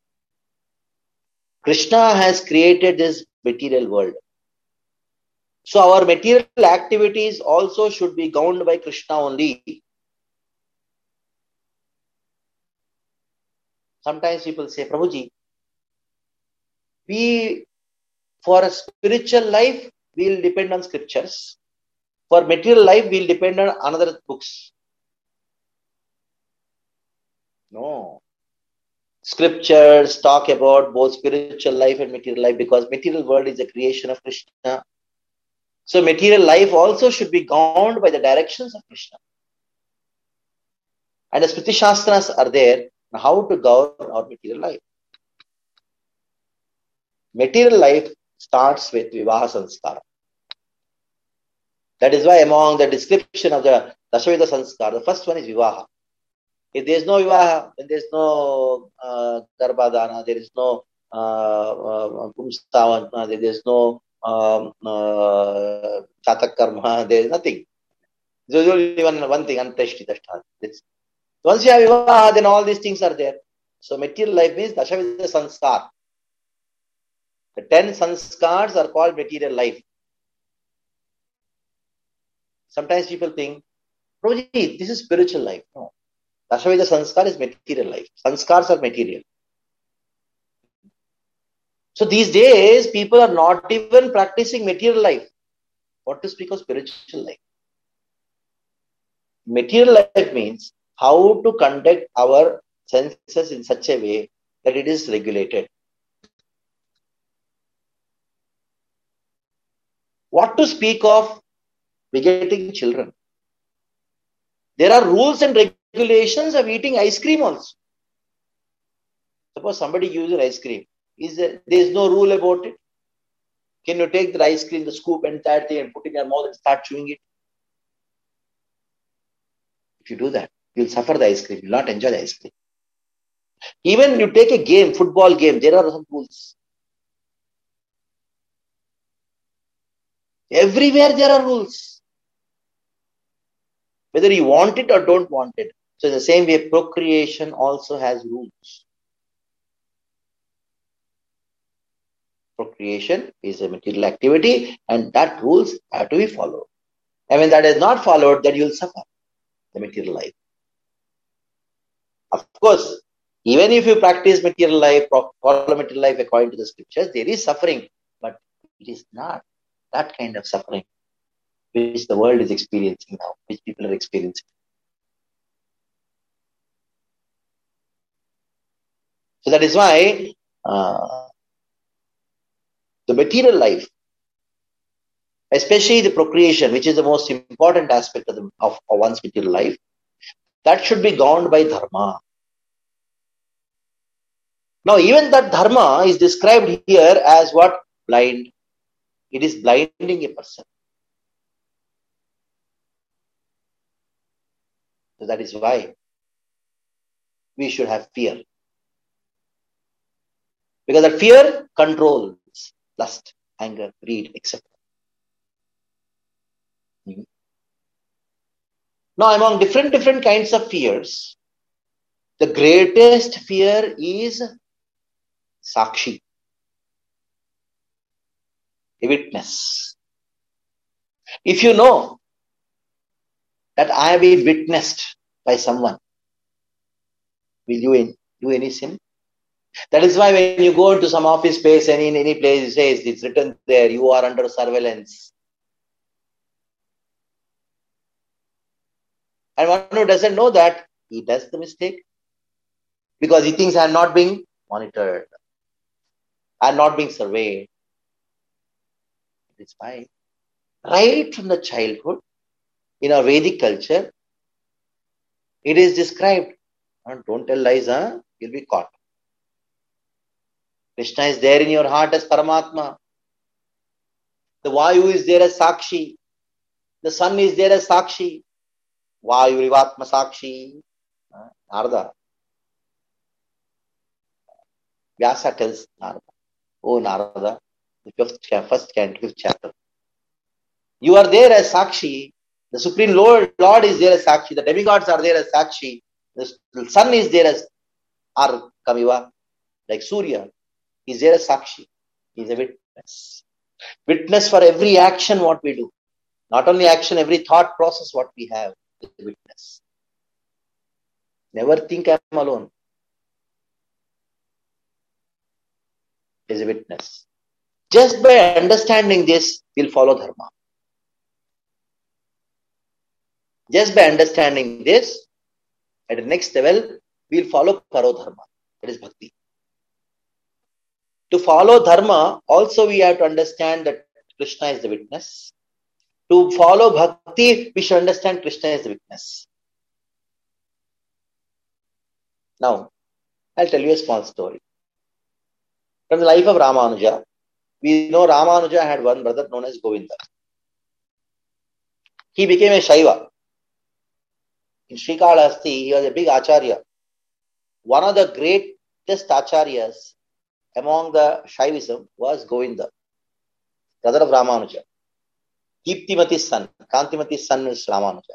Krishna has created this material world. So our material activities also should be governed by Krishna only. Sometimes people say, Prabhuji, for a spiritual life, we'll depend on scriptures. For material life, we'll depend on another books. No. Scriptures talk about both spiritual life and material life because material world is a creation of Krishna. So material life also should be governed by the directions of Krishna. And the Smriti Shastras are there on how to govern our material life. Material life starts with Vivaha Sanskara. That is why among the description of the Dashavidha Sanskara, the first one is Vivaha. If there is no Vivaha, then there is no Garbhadana, there is no Pumstavana, there is no Chatak Karma, there is nothing. There is only one thing, Antashti Dashtha. Once you have Vivaha, then all these things are there. So material life means Dashavidha Sanskar. The 10 sanskars are called material life. Sometimes people think, Prabhuji, this is spiritual life. No. Dashavidha Sanskar is material life. Sanskars are material. So these days, people are not even practicing material life. What to speak of spiritual life? Material life means how to conduct our senses in such a way that it is regulated. What to speak of begetting children? There are rules and regulations of eating ice cream also. Suppose somebody gives you ice cream. There is no rule about it? Can you take the ice cream, the scoop, entire thing and put in your mouth and start chewing it? If you do that, you will suffer the ice cream. You will not enjoy the ice cream. Even you take a game, football game, there are some rules. Everywhere there are rules. Whether you want it or don't want it. So in the same way, procreation also has rules. Procreation is a material activity and that rules have to be followed. And when that is not followed, then you will suffer the material life. Of course, even if you practice material life, follow material life according to the scriptures, there is suffering, but it is not that kind of suffering which the world is experiencing now, which people are experiencing. So that is why the material life, especially the procreation, which is the most important aspect of one's material life, that should be governed by dharma. Now, even that dharma is described here as what? Blind. It is blinding a person. So that is why we should have fear. Because that fear controls lust, anger, greed, etc. Now, among different kinds of fears, the greatest fear is Sakshi, a witness. If you know that I have been witnessed by someone, will you do any sin? That is why when you go into some office space and in any place it says, it's written there, you are under surveillance. And one who doesn't know that, he does the mistake. Because he thinks I am not being monitored. I am not being surveyed. It's why, right from the childhood, in our Vedic culture, it is described. Don't tell lies, you'll be caught. Krishna is there in your heart as Paramatma. The Vayu is there as Sakshi. The sun is there as Sakshi. Vayu Rivatma Sakshi. Narada. Vyasa tells Narada, oh Narada, the first canto, 5th chapter. You are there as Sakshi. The Supreme Lord is there as Sakshi. The demigods are there as Sakshi. The sun is there as Kamiva, like Surya. He is there as Sakshi. He is a witness. Witness for every action what we do. Not only action, every thought process what we have is a witness. Never think I am alone. is a witness. Just by understanding this, we'll follow dharma. Just by understanding this, at the next level, we'll follow parodharma. That is bhakti. To follow dharma, also we have to understand that Krishna is the witness. To follow bhakti, we should understand Krishna is the witness. Now, I'll tell you a small story. From the life of Ramanuja, we know Ramanuja had one brother known as Govinda. He became a Shaiva. In Srikalahasti, he was a big Acharya. One of the greatest Acharyas among the Shaivism was Govinda, brother of Ramanuja. Deeptimati's son, Kantimati's son is Ramanuja.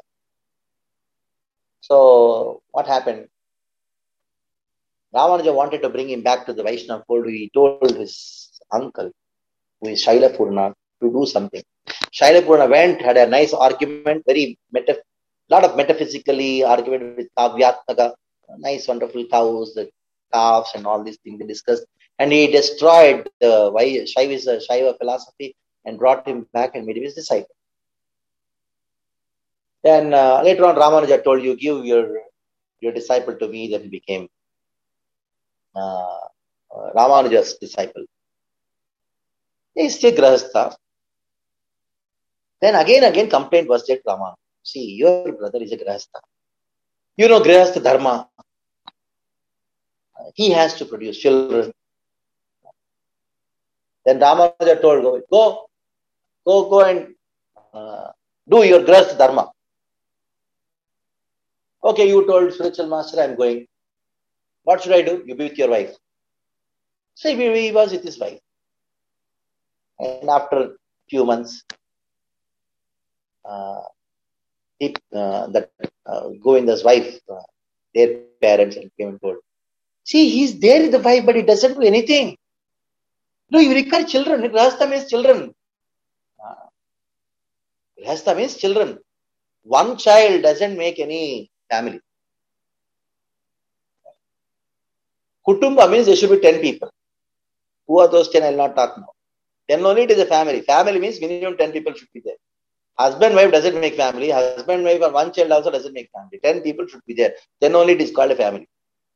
So, what happened? Ramanuja wanted to bring him back to the Vaishnava fold. He told his uncle, who is Shailapurna, to do something. Shailapurna went, had a nice argument, lot of metaphysically argument with Kavyatmaka, nice, wonderful cows, the calves and all these things they discussed. And he destroyed the Shaiva philosophy and brought him back and made him his disciple. Then later on, Ramanuja told you, give your disciple to me. Then he became Ramanuja's disciple. He is still Grahastha. Then again complaint was said to Ramanuja. See, your brother is a Grahastha. You know Grahastha Dharma. He has to produce children. Then Ramanuja told, go and do your Grahastha Dharma. Okay, you told spiritual master, I'm going. What should I do? You be with your wife. So he was with his wife. And after a few months, Govinda's wife, their parents came and told, see, he's there with the wife, but he doesn't do anything. No, you require children. Grahastha means children. Grahastha means children. One child doesn't make any family. Kutumba means there should be 10 people. Who are those 10? I will not talk now. Then only it is a family. Family means minimum 10 people should be there. Husband, wife doesn't make family. Husband, wife or one child also doesn't make family. 10 people should be there. Then only it is called a family.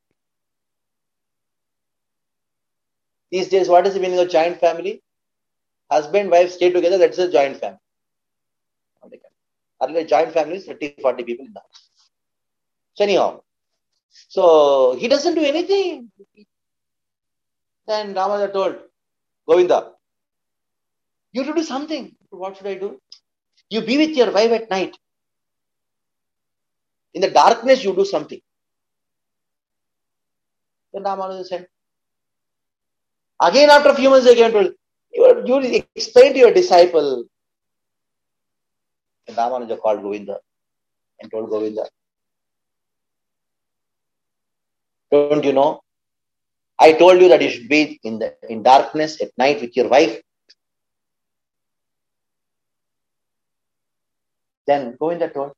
These days, what is the meaning of joint family? Husband, wife stay together, that's a joint family. Earlier, joint family is 30, 40 people in the house. So anyhow, so he doesn't do anything. Then Ramanuja told Govinda, you have to do something. What should I do? You be with your wife at night. In the darkness, you do something. Then Ramanuja said, again after a few months, they came and told, you explain to your disciple. And Ramanuja called Govinda and told Govinda, don't you know? I told you that you should be in darkness at night with your wife. Then Govinda told,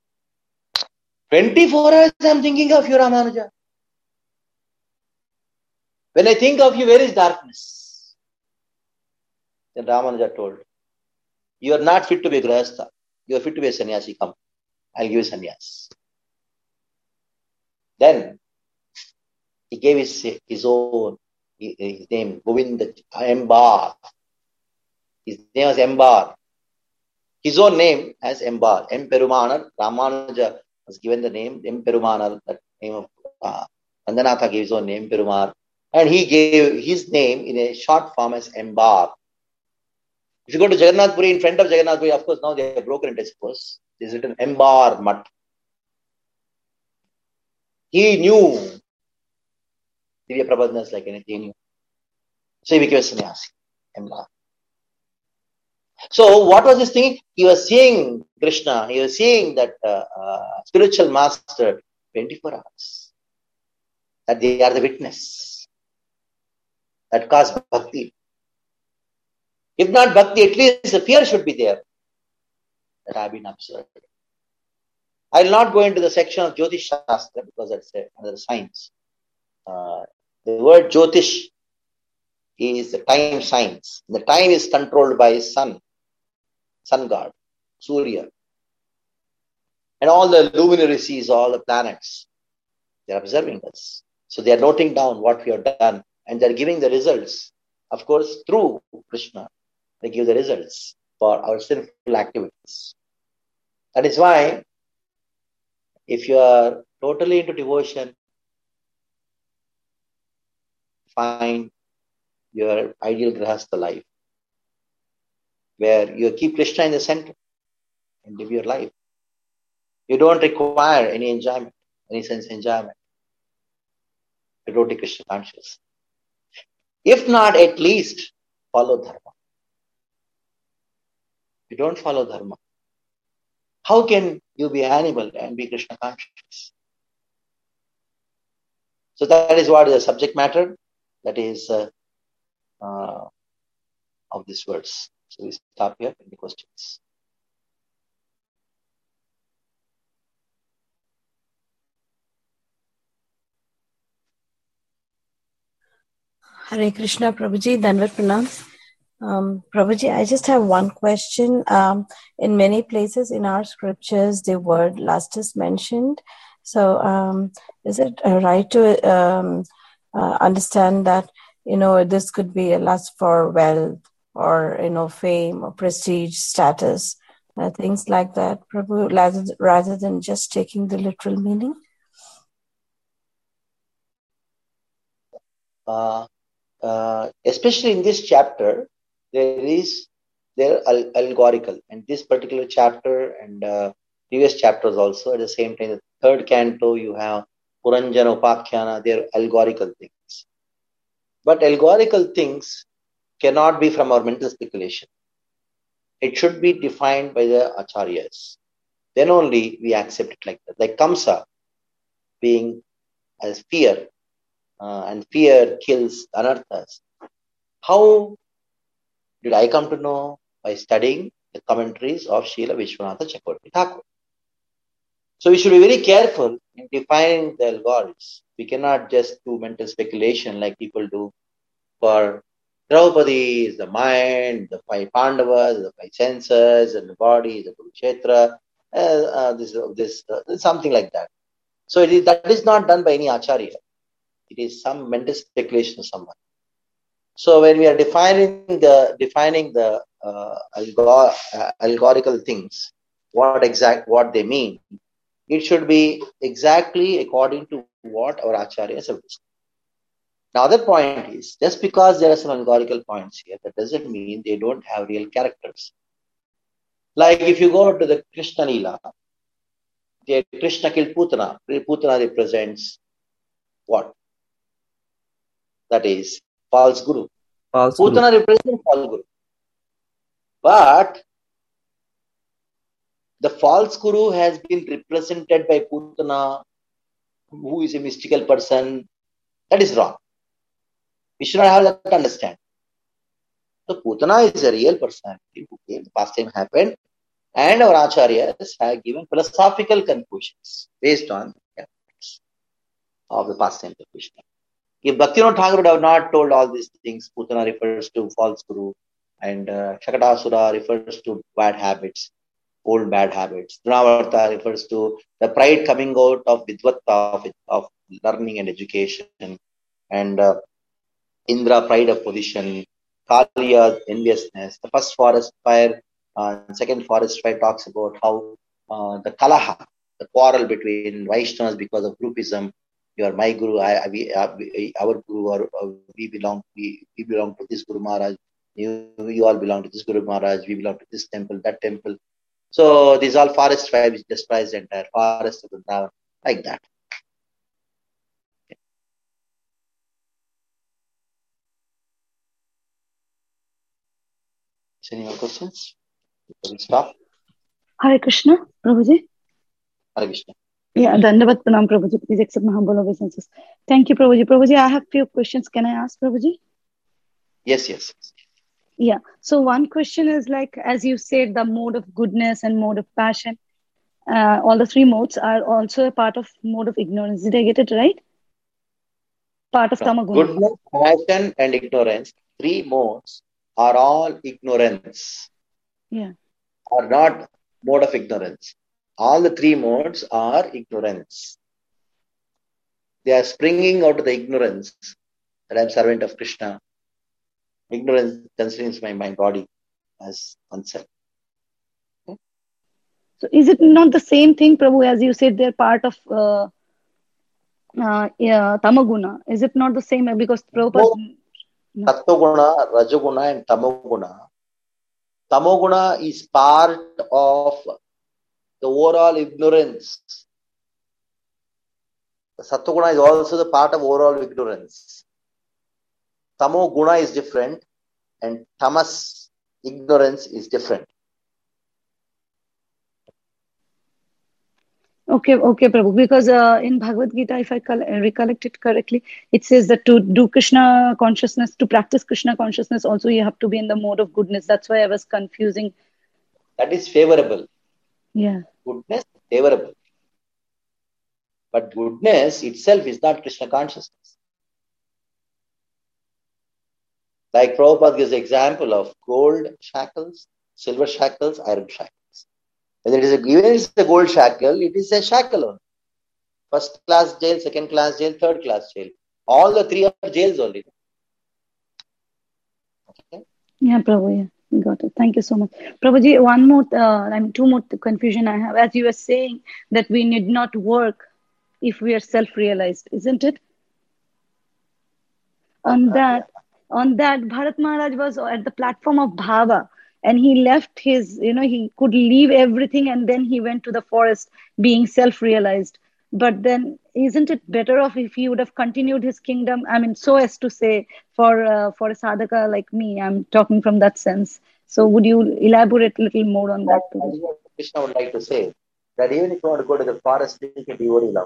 24 hours I am thinking of you, Ramanuja. When I think of you, where is darkness? Then Ramanuja told, you are not fit to be a Grahastha. You are fit to be a sannyasi. Come, I'll give you sannyas. Then he gave his own, his name, Govinda Embar. His name was Embar. His own name as Embar. Emperumanar. Ramanuja was given the name Emperumanar, that name of Ranganatha gave his own name, Perumar. And he gave his name in a short form as Embar. If you go to Jagannath Puri, in front of Jagannath Puri, of course, now they have broken it, I suppose. It is written Embar Mat. He knew Divya Prabodhnas like anything. He knew. So he became a sannyasi. Embar. So what was this thing? He was seeing Krishna. He was seeing that spiritual master 24 hours. That they are the witness. That caused bhakti. If not bhakti, at least the fear should be there. That I have been observed. I will not go into the section of Jyotish Shastra because that's another science. The word Jyotish is the time science. The time is controlled by sun god, Surya. And all the luminaries, all the planets, they're observing us. So they are noting down what we have done and they're giving the results. Of course, through Krishna, they give the results for our sinful activities. That is why, if you are totally into devotion, find your ideal grahastha life, where you keep Krishna in the center and live your life. You don't require any enjoyment, any sense enjoyment. Devotee Krishna conscious. If not, at least follow dharma. You don't follow dharma. How can you be animal and be Krishna conscious? So that is what is the subject matter that is of this verse. So we stop here. Any questions? Hare Krishna, Prabhuji, Danvat Pranam. Prabhuji, I just have one question. In many places in our scriptures, the word lust is mentioned. So is it right to understand that, this could be a lust for wealth or, fame or prestige, status, things like that, Prabhu, rather than just taking the literal meaning? Especially in this chapter, they're allegorical. And this particular chapter and previous chapters also, at the same time, the third canto, you have Puranjana, Upakhyana, they're allegorical things. But allegorical things cannot be from our mental speculation. It should be defined by the acharyas. Then only we accept it like that. Like Kamsa being as fear, and fear kills anarthas. How did I come to know? By studying the commentaries of Srila Vishwanatha Chakravarti Thakur. So we should be very careful in defining the algorithms. We cannot just do mental speculation like people do. For Draupadi is the mind, the 5 Pandavas, the 5 senses, and the body, the Kurukshetra, something like that. So that is not done by any acharya. It is some mental speculation of someone. So when we are defining the allegorical things, what they mean, it should be exactly according to what our acharyas have discussed. Now, other point is, just because there are some allegorical points here, that doesn't mean they don't have real characters. Like if you go to the Krishna Leela, Krishna killed Putana. Putana represents what? That is false guru. Putana represents false guru. But the false guru has been represented by Putana, who is a mystical person. That is wrong. We should not have that understanding. So Putana is a real personality who came, the past time happened, and our acharyas have given philosophical conclusions based on the of the past time of Krishna. If Bhaktivinoda Thakur would have not told all these things, Putana refers to false guru, and Shakatasura refers to bad habits, old bad habits. Drunavarta refers to the pride coming out of Vidvatta, of learning and education, and Indra, pride of position, Kaliya, enviousness. The first forest fire, second forest fire talks about how the Kalaha, the quarrel between Vaishnavas because of groupism. You are my guru, our guru, or we belong to this Guru Maharaj. You all belong to this Guru Maharaj. We belong to this temple, that temple. So these all forest fire which destroys the entire forest of Vrindavan, like that. Any more questions? We'll stop. Hare Krishna, Prabhuji. Hare Krishna. Yeah, Dandavat Pranam, Prabhuji. Please accept my humble obeisances. Thank you, Prabhuji. Prabhuji, I have few questions. Can I ask, Prabhuji? Yes. Yeah. So one question is like, as you said, the mode of goodness and mode of passion, all the 3 modes are also a part of mode of ignorance. Did I get it right? part of No. Tamaguna. Goodness, passion, and ignorance, three modes are all ignorance, Yeah. are not mode of ignorance. All the three modes are ignorance. They are springing out of the ignorance that I am servant of Krishna. Ignorance constrains my body as concept. Okay? So is it not the same thing, Prabhu, as you said, they're part of Tamaguna? Is it not the same? Because Prabhupada... Sattva-guna, Rajaguna, and Tamoguna. Tamoguna is part of the overall ignorance. The Sattva-guna is also the part of overall ignorance. Tamoguna is different, and tamas, ignorance, is different. Okay, Prabhu. Because in Bhagavad Gita, if I recollect it correctly, it says that to do Krishna consciousness, to practice Krishna consciousness, also you have to be in the mode of goodness. That's why I was confusing. That is favorable. Yeah. Goodness is favorable. But goodness itself is not Krishna consciousness. Like Prabhupada gives the example of gold shackles, silver shackles, iron shackles. Whether it is even if it's a gold shackle, it is a shackle only. First class jail, second class jail, third class jail. All the three are jails only. Okay? Yeah, Prabhu, yeah. We got it. Thank you so much. Prabhuji, one more, two more confusion I have. As you were saying that we need not work if we are self-realized, isn't it? On that, Bharat Maharaj was at the platform of Bhava, and he left his, he could leave everything, and then he went to the forest being self-realized. But then, isn't it better off if he would have continued his kingdom? I mean, so as to say, for a sadhaka like me, I'm talking from that sense. So, would you elaborate a little more on that? Krishna would like to say that even if you want to go to the forest, take a devotee love.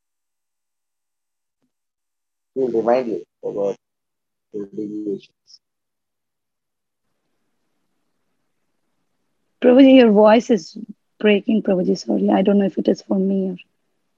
He will remind you about his deviations. Prabhuji, your voice is breaking, Prabhuji. Sorry, I don't know if it is for me or.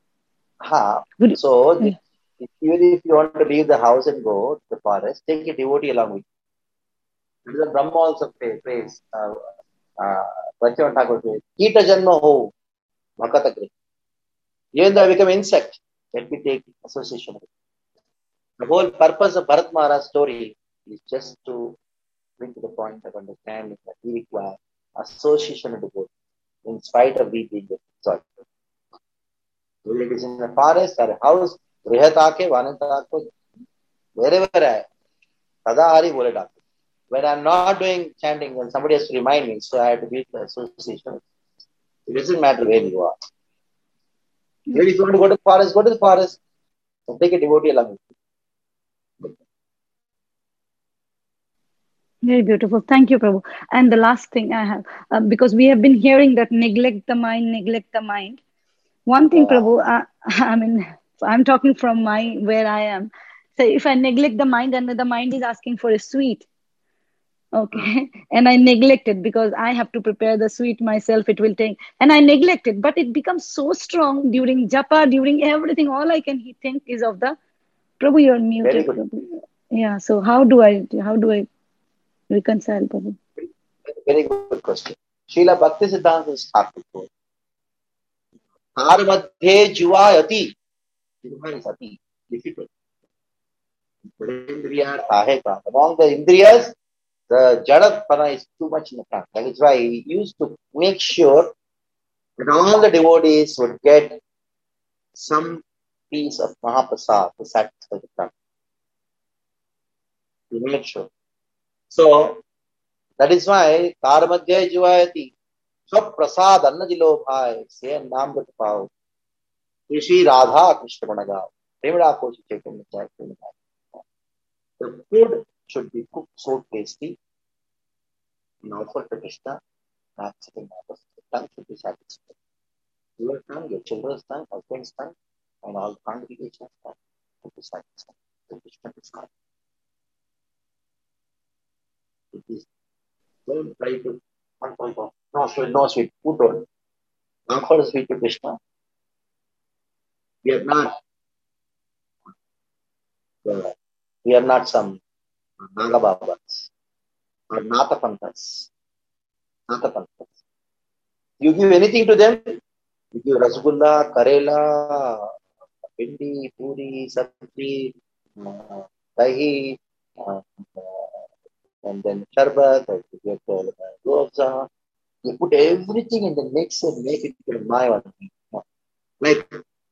So, even if you want to leave the house and go to the forest, take a devotee along with you. The Brahma also prays. Bhaktivinoda Thakur says, Kita Janma Ho, Bhakata Kriya. Even though I become insect, let me take association with it. The whole purpose of Bharat Maharaj's story is just to bring to the point of understanding that we require association with the Buddha, in spite of we being exalted. Whether it is in a forest or a house, Vrihatake, Vanatake, wherever I am, Tadahari Boledake. When I'm not doing chanting, then somebody has to remind me, so I have to be the association. It doesn't matter where you are. If you want to go to the forest, go to the forest. So take a devotee along with you. Very beautiful. Thank you, Prabhu. And the last thing I have, because we have been hearing that neglect the mind. One thing, Prabhu, I mean, I'm talking from where I am. So if I neglect the mind and the mind is asking for a sweet, okay, and I neglect it because I have to prepare the sweet myself, it will take, and I neglect it, but it becomes so strong during japa, during everything. All I can think is of the Prabhu. You're muted, Prabhu. Yeah. So how do I reconcile, Prabhu? Very good question. Srila Bhakti Siddhanta Thakur quote, Har madhe juvayati. Juva is ati, difficult. Among the indriyas, the Jadapana is too much in the front. That is why he used to make sure that all the devotees would get some piece of Mahaprasad to satisfy the front. He made sure. So, that is why Karmadhyay Jivayati Sab Prasad Annajilo Bhai Say Naam Gat Pao Shri Radha Krishna Gunagao Premada Koshi Chaitanya Chaitanya. The food should be cooked so tasty and offered to Krishna. Not sitting out of the tongue should be satisfied. Your tongue, your children's tongue, husband's tongue, and all the congregation's tongue should be satisfied. So Krishna is God. It is. Don't try to no sweet food only. Not for sweet to Krishna. We are not. We are not some Nagababas or Nathapanthas. You give anything to them, you give Rasgulla, Karela, Pindi, Puri, Sabji, Dahi, and then Sharbat, or you get Gobza. You put everything in the mix and make it into my one. Like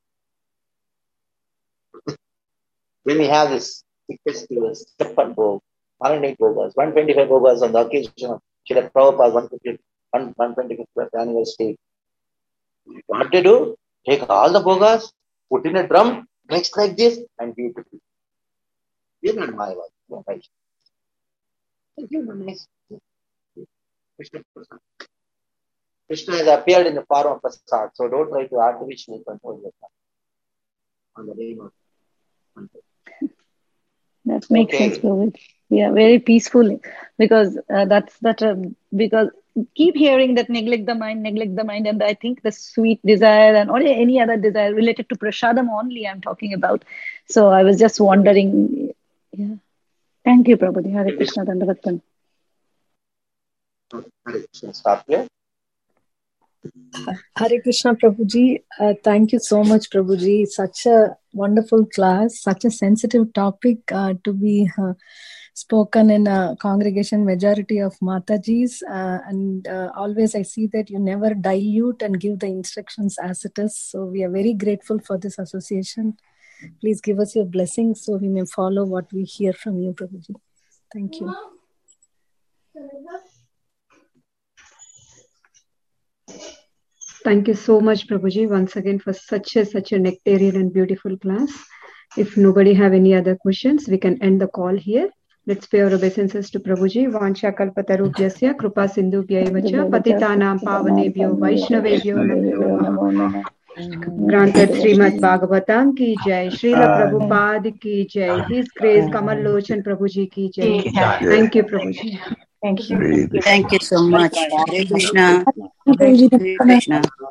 when we have this festivals, Chappan Bhog, 108 Bhogas, 125 Bhogas on the occasion of Srila Prabhupada's 125th anniversary. What they do? Take all the Bhogas, put in a drum, mix like this, and give it to people. These are not my work. Krishna has appeared in the form of Prasad, so don't try to artificially control yourself on the name of. That makes sense, Prabhu. Yeah, very peaceful, because because keep hearing that neglect the mind, and I think the sweet desire and or any other desire related to prasadam only I'm talking about. So I was just wondering. Yeah, thank you, Prabhuji. Hare Krishna, Dandavat. Hare Krishna, stop here. Hare Krishna, Prabhuji. Thank you so much, Prabhuji. Such a wonderful class, such a sensitive topic to be spoken in a congregation majority of Matajis. And always I see that you never dilute and give the instructions as it is. So we are very grateful for this association. Please give us your blessings so we may follow what we hear from you, Prabhuji. Thank you. Thank you so much, Prabhuji, once again for such a nectarian and beautiful class. If nobody have any other questions, we can end the call here. Let's pay our obeisances to Prabhuji. Vansha kalpatarubhyasya kripa sindhubhyaivacha patitanam pavanebhyo vaishnavebhyo namo namah. Granted Srimad Bhagavatam ki jai, Srila Prabhupada ki jai, His Grace Kamal Lochan Prabhuji ki jai. Thank you, Prabhuji. Thank you. Thank you so much. Hare Krishna. Hare Krishna.